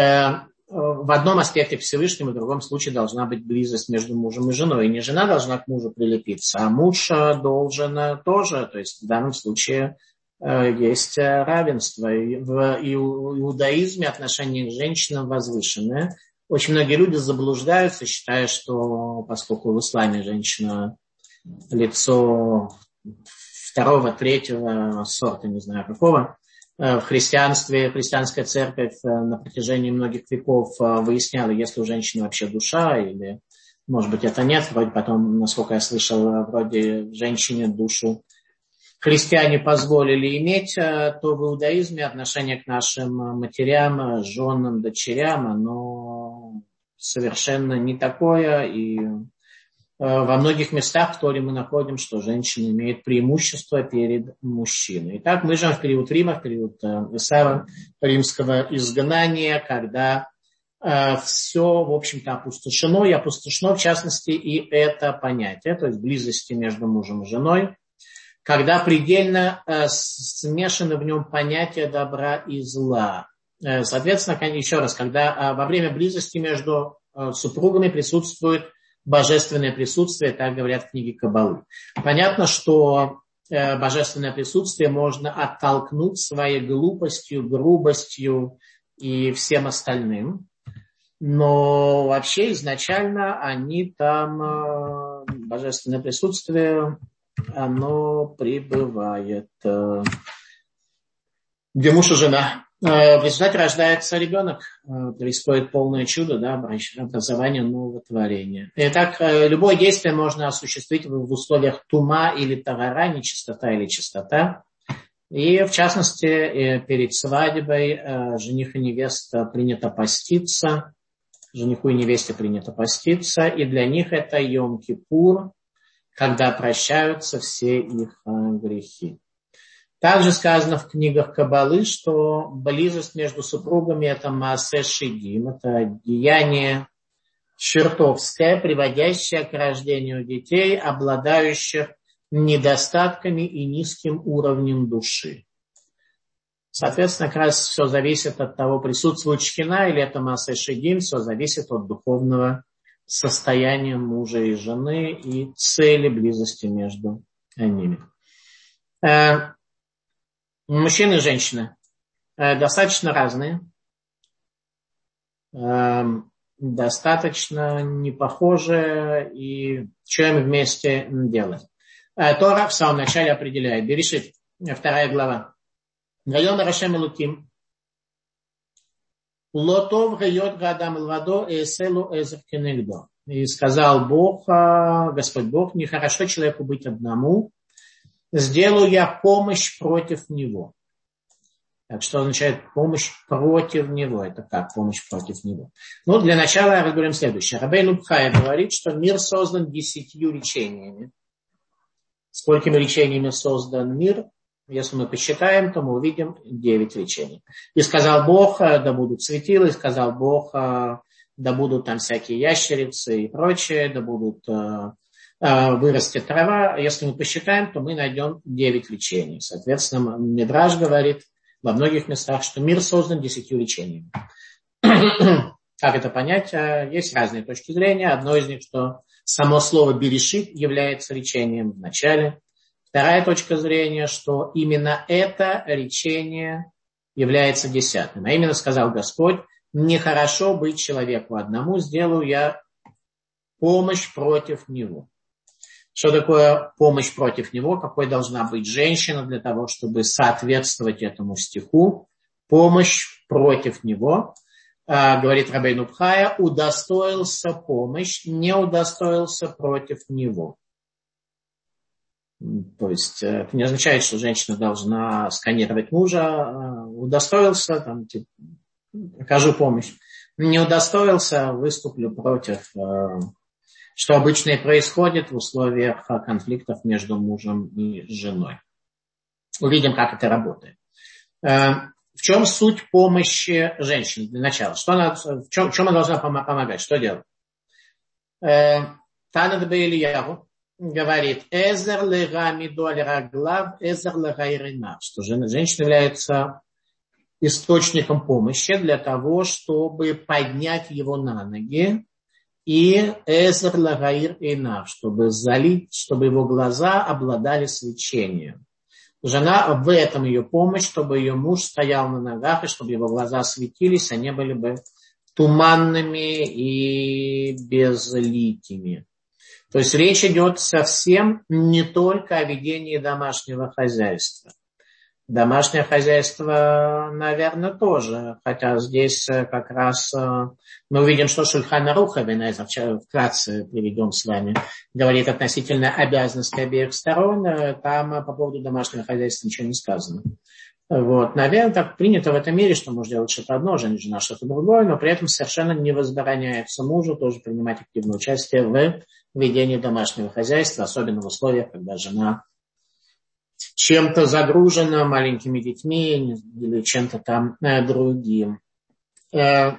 В одном аспекте к Всевышнему, в другом случае должна быть близость между мужем и женой. И не жена должна к мужу прилепиться, а муж должен тоже. То есть в данном случае есть равенство. И в иудаизме отношение к женщинам возвышенное. Очень многие люди заблуждаются, считая, что поскольку в исламе женщина лицо второго, третьего сорта, не знаю какого, в христианстве, христианская церковь на протяжении многих веков выясняла, есть ли у женщины вообще душа, или, может быть, это нет. Вроде потом, насколько я слышал, вроде женщине душу христиане позволили иметь, то в иудаизме отношение к нашим матерям, женам, дочерям, оно совершенно не такое, и во многих местах в Торе мы находим, что женщина имеет преимущество перед мужчиной. Итак, мы живем в период Рима, в период Эсава, римского изгнания, когда э, все, в общем-то, опустошено, и опустошено, в частности, и это понятие, то есть близости между мужем и женой, когда предельно э, смешаны в нем понятия добра и зла. Э, соответственно, еще раз, когда э, во время близости между э, супругами присутствует божественное присутствие, так говорят в книге Каббалы. Понятно, что э, божественное присутствие можно оттолкнуть своей глупостью, грубостью и всем остальным. Но вообще изначально они там, э, божественное присутствие, оно пребывает. Э, где муж и жена. В результате рождается ребенок, происходит полное чудо, да, образование нового творения. Итак, любое действие можно осуществить в условиях тума или тагара, нечистота или чистота. И, в частности, перед свадьбой жених и невеста принято поститься, жениху и невесте принято поститься, и для них это Йом-Кипур, когда прощаются все их грехи. Также сказано в книгах Каббалы, что близость между супругами – это маасе шидим, это деяние чертовское, приводящее к рождению детей, обладающих недостатками и низким уровнем души. Соответственно, как раз все зависит от того, присутствует шхина или это маасе шидим, все зависит от духовного состояния мужа и жены и цели близости между ними. Мужчины и женщины э, достаточно разные, э, достаточно непохожие, и что им вместе делать? Тора в самом начале определяет. Берешит, вторая глава. Гайон Рашем Элуким. Лотов гайот гадам элвадо эселу эзер кенегдо. И сказал Бог, Господь Бог, нехорошо человеку быть одному, сделаю я помощь против него. Так что означает помощь против него? Это как помощь против него? Ну, для начала разберем следующее. Рабейну Бхая говорит, что мир создан десятью речениями. Сколькими речениями создан мир? Если мы посчитаем, то мы увидим девять речений. И сказал Бог, да будут светила, и сказал Бог, да будут там всякие ящерицы и прочее, да будут вырастет трава. Если мы посчитаем, то мы найдем девять речений. Соответственно, Мидраш говорит во многих местах, что мир создан десятью речениями. Как это понять? Есть разные точки зрения. Одно из них, что само слово «берешит» является речением в начале. Вторая точка зрения, что именно это речение является десятым. А именно сказал Господь, нехорошо быть человеку одному, сделаю я помощь против него. Что такое помощь против него? Какой должна быть женщина для того, чтобы соответствовать этому стиху? Помощь против него. А, говорит Рабейну Бхая, удостоился помощь, не удостоился против него. То есть это не означает, что женщина должна сканировать мужа. Удостоился, там, типа, окажу помощь. Не удостоился, выступлю против, что обычно и происходит в условиях конфликтов между мужем и женой. Увидим, как это работает. В чем суть помощи женщине для начала? Что она, в, чем, в чем она должна помогать? Что делать? Танат Бейлияру говорит, эзер лега мидуаль раглав, эзер лега ирина, что женщина является источником помощи для того, чтобы поднять его на ноги, и эзер лега ирина, чтобы залить, чтобы его глаза обладали свечением. Жена, в этом ее помощь, чтобы ее муж стоял на ногах, и чтобы его глаза светились, они были бы туманными и безликими. То есть речь идет совсем не только о ведении домашнего хозяйства. Домашнее хозяйство, наверное, тоже. Хотя здесь как раз мы увидим, что Шульхан Арух, вкратце приведем с вами, говорит относительно обязанностей обеих сторон. Там по поводу домашнего хозяйства ничего не сказано. Вот. Наверное, так принято в этом мире, что муж делает что-то одно, жена что-то другое, но при этом совершенно не возбраняется мужу тоже принимать активное участие в ведении домашнего хозяйства, особенно в условиях, когда жена чем-то загружена, маленькими детьми или чем-то там э, другим. Эми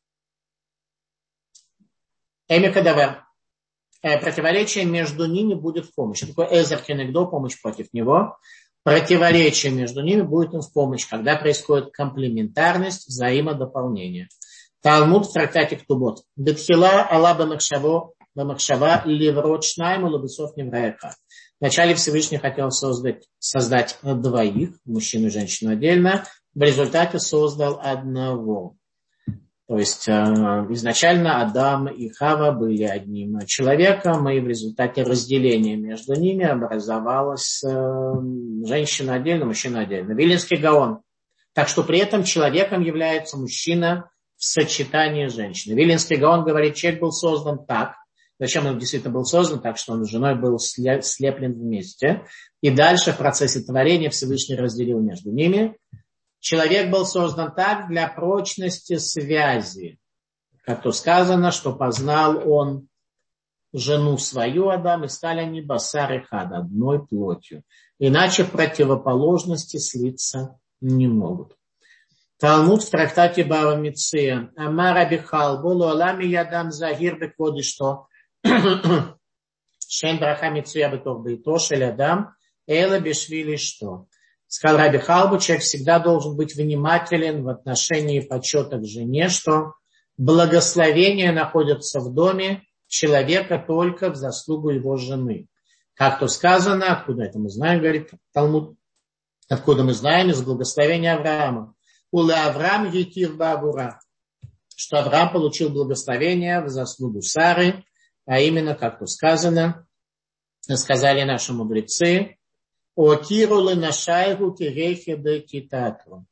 Кадавер. Э, противоречие между ними будет в помощь. Такое эзер кенегдо, помощь против него. Противоречие между ними будет им в помощь, когда происходит комплементарность, взаимодополнение. Талмуд в трактате Ктубот. Бетхила Алла бамахшаво бамахшава ливрот шнайм улабисов невраэха. Вначале Всевышний хотел создать, создать двоих, мужчину и женщину отдельно, в результате создал одного. То есть изначально Адам и Хава были одним человеком, и в результате разделения между ними образовалась женщина отдельно, мужчина отдельно. Вилинский Гаон. Так что при этом человеком является мужчина в сочетании с женщиной. Вилинский Гаон говорит, человек был создан так. Зачем он действительно был создан? Так что он с женой был слеплен вместе. И дальше в процессе творения Всевышний разделил между ними. Человек был создан так для прочности связи. Как то сказано, что познал он жену свою, Адам, и стали они басар и хад, одной плотью. Иначе противоположности слиться не могут. Талмуд в трактате Бава Меция. Амар Абихал, болу алами ядам загир бекводи что. Шен браха Меция бетов бейто шель адам, эла бешвили что. Сказал Раби Халбу, человек всегда должен быть внимателен в отношении почета к жене, что благословение находится в доме человека только в заслугу его жены. Как то сказано, откуда это мы знаем, говорит Талмуд, откуда мы знаем, из благословения Авраама. Ула Авраам гитив бабура, что Авраам получил благословение в заслугу Сары, а именно, как то сказано, сказали наши мудрецы, о кирулы на шайгу кирехи де китатру.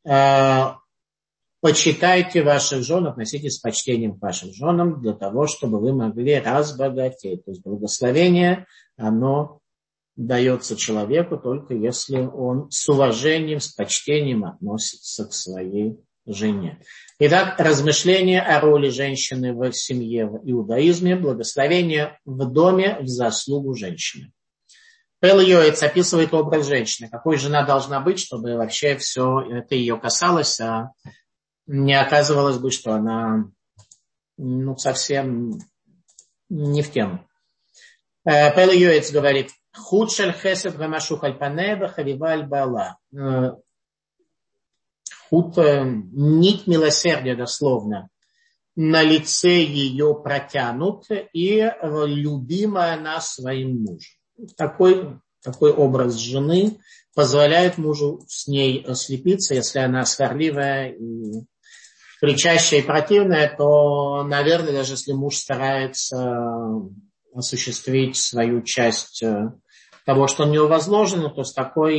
Почитайте ваших жен, относитесь с почтением к вашим женам для того, чтобы вы могли разбогатеть. То есть благословение, оно дается человеку только если он с уважением, с почтением относится к своей жене. Итак, размышления о роли женщины в семье в иудаизме, благословение в доме в заслугу женщины. Пел Йоэц описывает образ женщины. Какой жена должна быть, чтобы вообще все это ее касалось, а не оказывалось бы, что она ну, совсем не в тему. Пел Йоэц говорит, худ шель хесед вамашух аль панеба хавива аль баала. Худ, нить милосердия дословно, на лице ее протянут, и любимая она своим мужем. Такой, такой образ жены позволяет мужу с ней слепиться. Если она сварливая и кричащая и противная, то, наверное, даже если муж старается осуществить свою часть того, что на него возложено, то с такой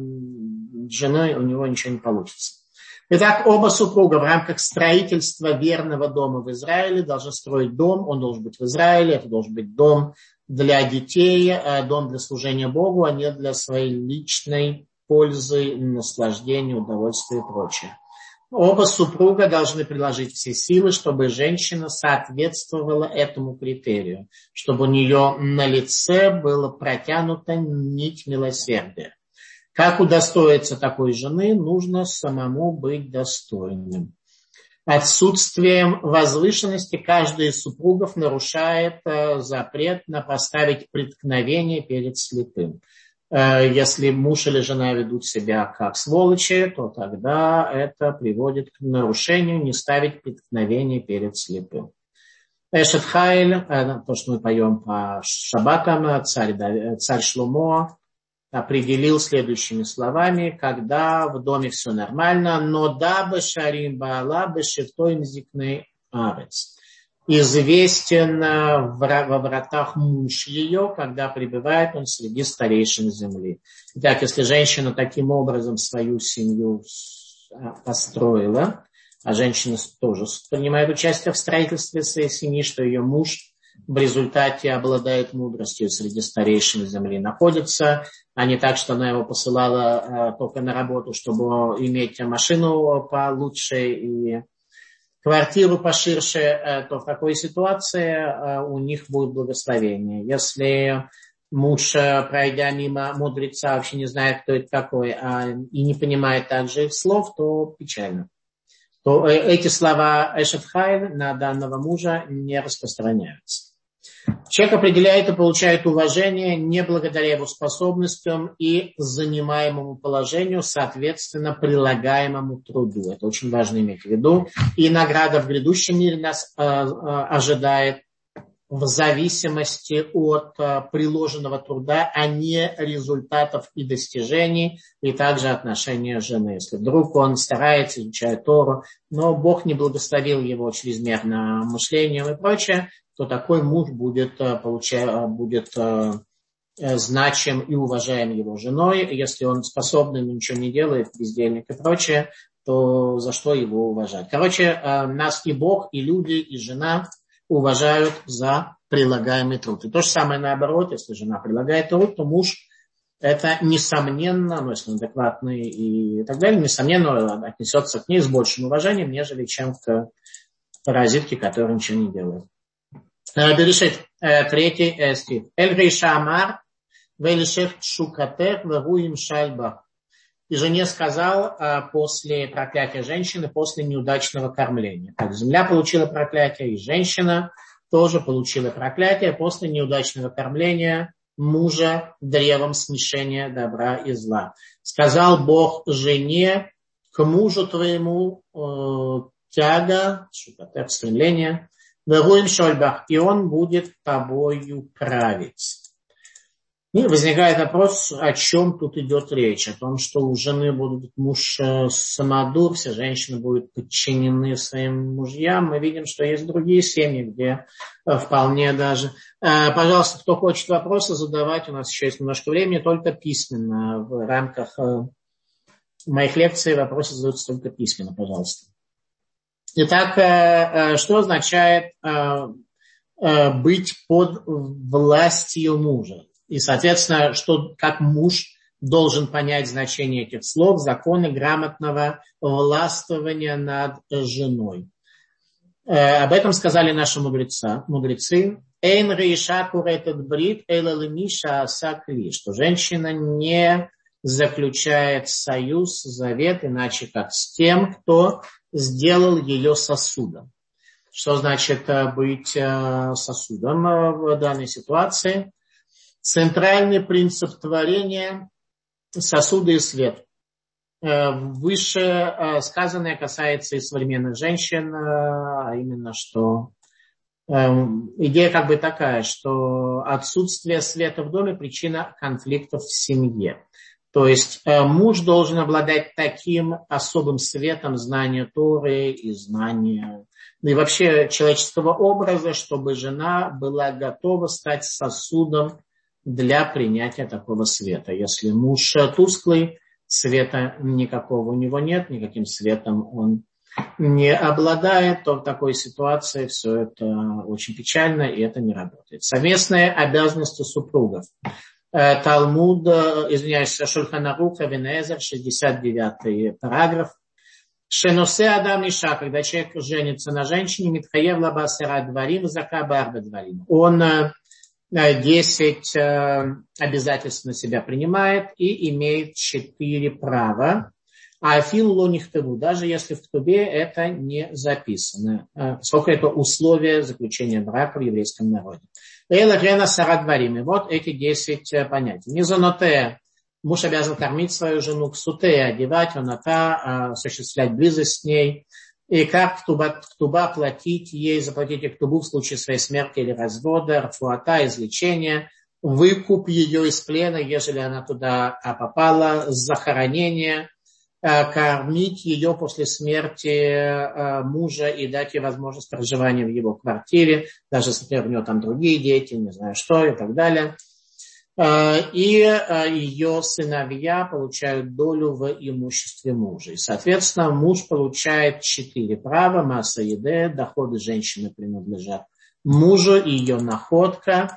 женой у него ничего не получится. Итак, оба супруга в рамках строительства верного дома в Израиле должны строить дом. Он должен быть в Израиле, это должен быть дом для детей, дом для служения Богу, а не для своей личной пользы, наслаждения, удовольствия и прочее. Оба супруга должны приложить все силы, чтобы женщина соответствовала этому критерию, чтобы у нее на лице была протянута нить милосердия. Как удостоиться такой жены, нужно самому быть достойным. Отсутствием возвышенности каждый из супругов нарушает запрет на поставить преткновение перед слепым. Если муж или жена ведут себя как сволочи, то тогда это приводит к нарушению не ставить преткновение перед слепым. Эшет Хайль, то, что мы поем по шаббатам, царь, царь Шломо, определил следующими словами, когда в доме все нормально, но дабы шарим баала бешефтой мзикней арец. Известен во вратах муж ее, когда пребывает он среди старейшин земли. Итак, если женщина таким образом свою семью построила, а женщина тоже принимает участие в строительстве своей семьи, что ее муж в результате обладает мудростью, среди старейшин земли находится, а не так, что она его посылала только на работу, чтобы иметь машину получше и квартиру поширше, то в такой ситуации у них будет благословение. Если муж, пройдя мимо мудреца, вообще не знает, кто это такой, а, и не понимает также их слов, то печально. То эти слова Эшет Хайль на данного мужа не распространяются. Человек определяет и получает уважение не благодаря его способностям и занимаемому положению, соответственно, прилагаемому труду. Это очень важно иметь в виду. И награда в грядущем мире нас э, э, ожидает в зависимости от э, приложенного труда, а не результатов и достижений, и также отношения жены. Если вдруг он старается, изучает Тору, но Бог не благословил его чрезмерно мышлением и прочее, то такой муж будет, получая, будет значим и уважаем его женой. Если он способный, но ничего не делает, бездельник и прочее, то за что его уважать? Короче, нас и Бог, и люди, и жена уважают за прилагаемый труд. И то же самое наоборот, если жена прилагает труд, то муж это несомненно, ну, если он адекватный и так далее, несомненно отнесется к ней с большим уважением, нежели чем к паразитке, которая ничего не делает. Берешит, третий стих. Эль рейша амар, велишев шукатех, вегуим шальбах. И жене сказал после проклятия женщины, после неудачного кормления. Так, земля получила проклятие, и женщина тоже получила проклятие после неудачного кормления мужа древом смешения добра и зла. Сказал Бог жене, к мужу твоему э, тяга, шукатех, стремление, и он будет тобою править. И возникает вопрос, о чем тут идет речь. О том, что у жены будут муж самодур, все женщины будут подчинены своим мужьям. Мы видим, что есть другие семьи, где вполне даже... Пожалуйста, кто хочет вопросы задавать, у нас еще есть немножко времени, только письменно. В рамках моих лекций вопросы задаются только письменно, пожалуйста. Итак, что означает быть под властью мужа? И, соответственно, что, как муж должен понять значение этих слов, законы грамотного властвования над женой. Э, об этом сказали наши мудреца, мудрецы. Эйн рейша куретет брит эйлэ миша асакли, что женщина не заключает союз, завет, иначе как с тем, кто сделал ее сосудом. Что значит быть сосудом в данной ситуации? Центральный принцип творения – сосуды и свет. Выше сказанное касается и современных женщин, а именно, что идея как бы такая, что отсутствие света в доме – причина конфликтов в семье. То есть муж должен обладать таким особым светом знания Торы и знания, ну и вообще человеческого образа, чтобы жена была готова стать сосудом для принятия такого света. Если муж тусклый, света никакого у него нет, никаким светом он не обладает, то в такой ситуации все это очень печально, и это не работает. Совместные обязанности супругов. Талмуд, извиняюсь, Шульхан Арух, Эвен Эзер, шестьдесят девятый параграф. Шеносе Адам Иша, когда человек женится на женщине, Митхаев Лабасера Дварим, Закаба Арба Дварим. Он десять обязательств на себя принимает и имеет четыре права. А Афил Лонихтеву, даже если в Ктубе это не записано. Сколько это условие заключения брака в еврейском народе. Эйла Грена Сара Дварим. И вот эти десять понятий. Мизонотея. Муж обязан кормить свою жену, ксутея, одевать, оната, осуществлять близость с ней. И как ктуба, ктуба платить ей, заплатить ей ктубу в случае своей смерти или развода, рфуата, излечения, выкуп ее из плена, ежели она туда попала, захоронение, кормить ее после смерти мужа и дать ей возможность проживания в его квартире, даже если, например, у него там другие дети, не знаю что и так далее. И ее сыновья получают долю в имуществе мужа. И, соответственно, муж получает четыре права. Масса еды, доходы женщины принадлежат мужу, ее находка,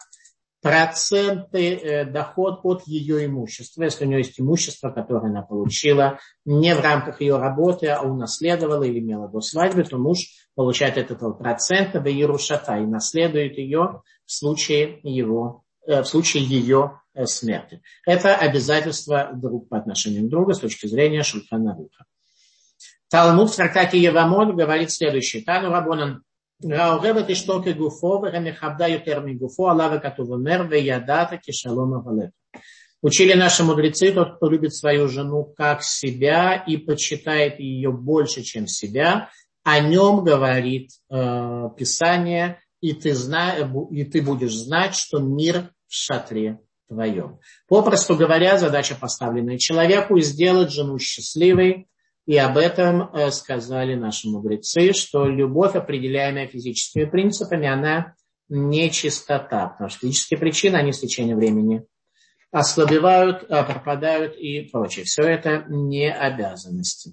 проценты, доход от ее имущества. Если у нее есть имущество, которое она получила не в рамках ее работы, а унаследовала или имела до свадьбы, то муж получает от этого процента в Ерушата и наследует ее в случае его в случае ее смерти. Это обязательство друг по отношению к другу с точки зрения Шульхан Аруха. Талмуд в трактате Евамот говорит следующее. Тану Рабонан. Рауревет иштоке гуфо, веремехабда ютер мигуфо, алава катува мер, веядата кишалома валета. Учили наши мудрецы, тот, кто любит свою жену как себя и почитает ее больше, чем себя, о нем говорит э, Писание, и ты, зна... и ты будешь знать, что мир в шатре твоем. Попросту говоря, задача, поставленная человеку, сделать жену счастливой. И об этом сказали наши мудрецы, что любовь, определяемая физическими принципами, она не чистота. Потому что физические причины, они с течением времени ослабевают, пропадают и прочее. Все это не обязанности.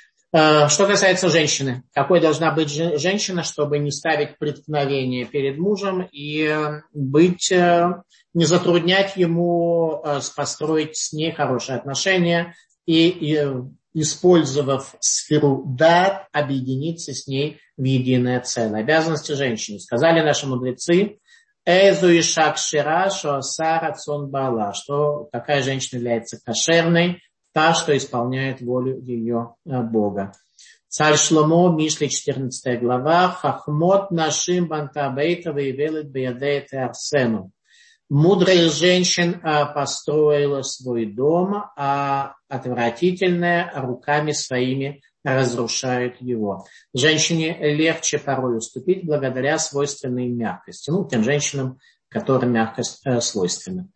Что касается женщины, какой должна быть женщина, чтобы не ставить преткновение перед мужем и быть, не затруднять ему построить с ней хорошие отношения и, и использовав сферу дат, объединиться с ней в единое целое. Обязанности женщины. Сказали наши мудрецы, эзу и шак шира, шо сара цон бала, что такая женщина является кошерной, та, что исполняет волю ее Бога. Царь Шломо, Мишли, четырнадцатая глава, хахмот нашим бантабейта вейвелет беядеет арсену. Мудрая женщина построила свой дом, а отвратительная руками своими разрушает его. Женщине легче порой уступить благодаря свойственной мягкости. Ну, тем женщинам, которым мягкость э, свойственна.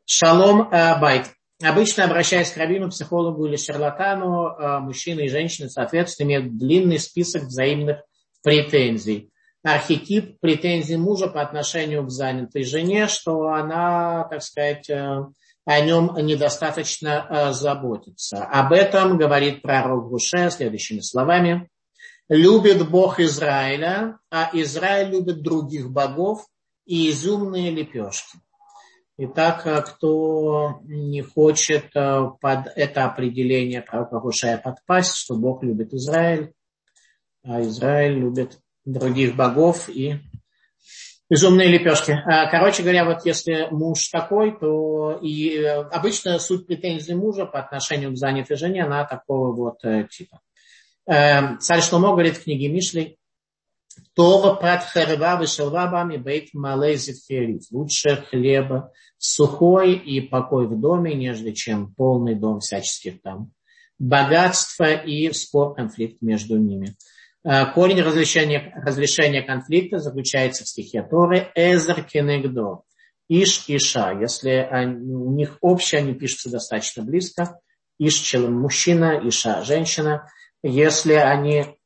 Шалом байт. Обычно, обращаясь к раввину, психологу или шарлатану, мужчины и женщины, соответственно, имеют длинный список взаимных претензий. Архетип претензий мужа по отношению к занятой жене, что она, так сказать, о нем недостаточно заботится. Об этом говорит пророк Гуше следующими словами. «Любит Бог Израиля, а Израиль любит других богов и изюмные лепешки». Итак, кто не хочет под это определение пророка Гушея подпасть, что Бог любит Израиль, а Израиль любит других богов и изумные лепешки. Короче говоря, вот если муж такой, то и обычно суть претензий мужа по отношению к занятой жене, она такого вот типа. Царь Шломо говорит в книге Мишли: «Това пратхерва вишелвабами бейт малей зеферит». Лучше хлеба сухой и покой в доме, нежели чем полный дом всяческих там богатства и спор, конфликт между ними. Корень разрешения, разрешения конфликта заключается в стихе Торы «Эзер кенегдо» «Иш Иша». Если они, у них общее, они пишутся достаточно близко. Иш – человек, мужчина, Иша – женщина. Если они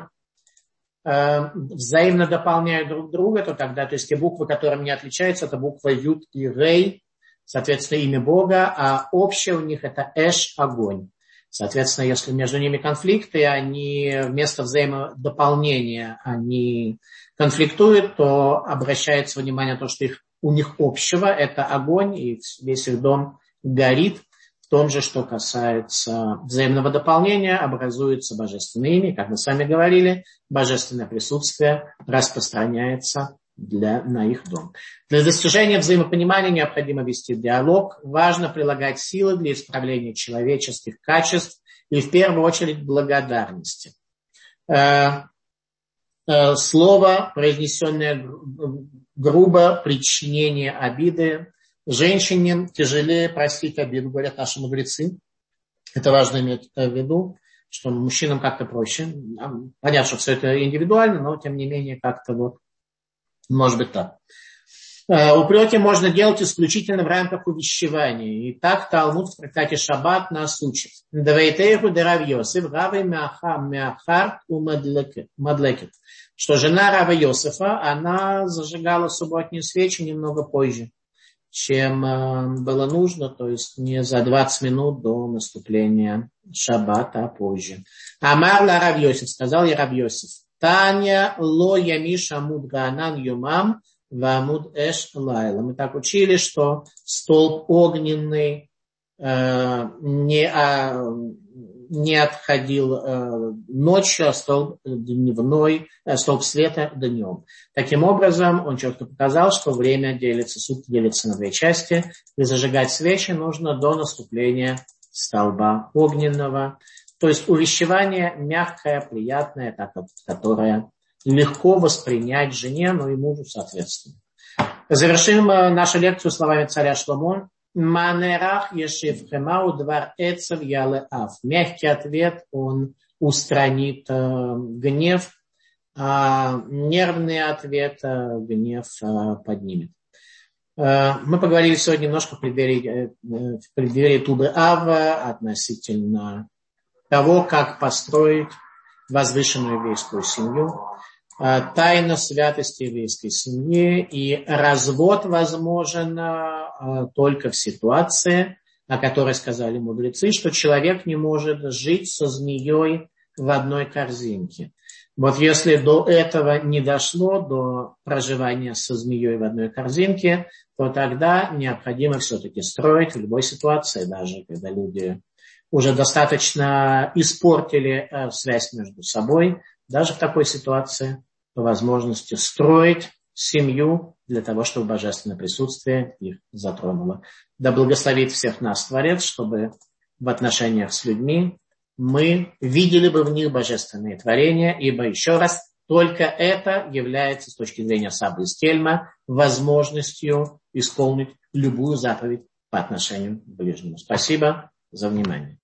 взаимно дополняют друг друга, то тогда, то есть те буквы, которыми не отличаются, это буква Юд и Рей, соответственно, имя Бога, а общее у них это Эш, огонь. Соответственно, если между ними конфликты, они вместо взаимодополнения они конфликтуют, то обращается внимание на то, что их, у них общего это огонь, и весь их дом горит. В том же, что касается взаимного дополнения, образуется божественное имя. Как мы с вами говорили, божественное присутствие распространяется для, на их дом. Для достижения взаимопонимания необходимо вести диалог. Важно прилагать силы для исправления человеческих качеств и в первую очередь благодарности. Слово, произнесенное грубо, причинение обиды. Женщине тяжелее простить обиду, говорят наши мудрецы. Это важно иметь в виду, что мужчинам как-то проще. Понятно, что все это индивидуально, но тем не менее как-то вот может быть так. Упреки можно делать исключительно в рамках увещевания. И так Талмуд в трактате Шаббат нас учит. Давайтейху де Рав Йосеф, Равы мяхар у мадлекет. Что жена Рава Йосефа, она зажигала субботние свечи немного позже, чем было нужно, то есть не за двадцать минут до наступления шаббата, а позже. Амар ла Рав Йосеф, сказал я Рав Йосеф, Таня ло ямиш амуд гаанан юмам ва амуд эш лайла. Мы так учили, что столб огненный э, не, а, не отходил э, ночью, а столб дневной, э, столб света днем. Таким образом, он четко показал, что время делится, сутки делятся на две части. И зажигать свечи нужно до наступления столба огненного. То есть увещевание мягкое, приятное, так, которое легко воспринять жене, но и мужу соответственно. Завершим нашу лекцию словами царя Шломо. Манерах ешив хемау двар эцев яле аф. Мягкий ответ, он устранит э, гнев, а нервный ответ э, гнев э, поднимет. Э, мы поговорили сегодня немножко в преддверии, э, в преддверии Тубы Ава относительно того, как построить возвышенную еврейскую семью, э, тайна святости еврейской семьи, и развод возможен э, только в ситуации, о которой сказали мудрецы, что человек не может жить со змеей в одной корзинке. Вот если до этого не дошло, до проживания со змеей в одной корзинке, то тогда необходимо все-таки строить в любой ситуации, даже когда люди уже достаточно испортили э, связь между собой, даже в такой ситуации по возможности строить семью для того, чтобы божественное присутствие их затронуло. Да благословит всех нас Творец, чтобы в отношениях с людьми мы видели бы в них божественные творения, ибо еще раз, только это является с точки зрения Саббы из Кельма возможностью исполнить любую заповедь по отношению к ближнему. Спасибо за внимание.